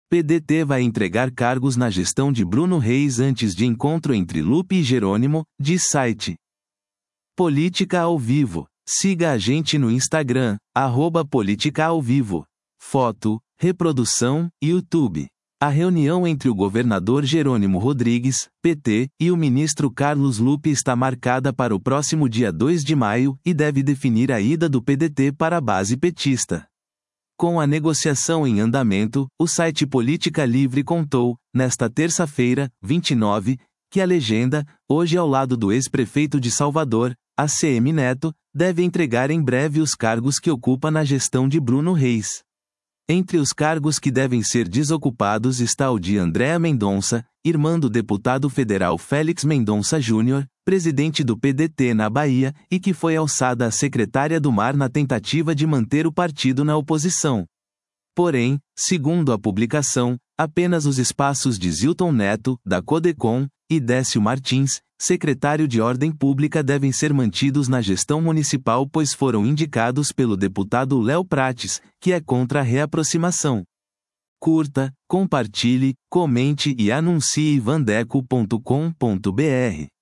PDT vai entregar cargos na gestão de Bruno Reis antes de encontro entre Lupe e Jerônimo, diz site. Política ao Vivo. Siga a gente no Instagram, @políticaaovivo. Foto, reprodução, YouTube. A reunião entre o governador Jerônimo Rodrigues, PT, e o ministro Carlos Lupe está marcada para o próximo dia 2 de maio e deve definir a ida do PDT para a base petista. Com a negociação em andamento, o site Política Livre contou, nesta terça-feira, 29, que a legenda, hoje ao lado do ex-prefeito de Salvador, ACM Neto, deve entregar em breve os cargos que ocupa na gestão de Bruno Reis. Entre os cargos que devem ser desocupados está o de Andréa Mendonça, irmã do deputado federal Félix Mendonça Júnior, presidente do PDT na Bahia, e que foi alçada a secretária do Mar na tentativa de manter o partido na oposição. Porém, segundo a publicação, apenas os espaços de Zilton Neto, da Codecom, e Décio Martins, secretário de Ordem Pública, devem ser mantidos na gestão municipal, pois foram indicados pelo deputado Léo Prates, que é contra a reaproximação. Curta, compartilhe, comente e anuncie vandeco.com.br.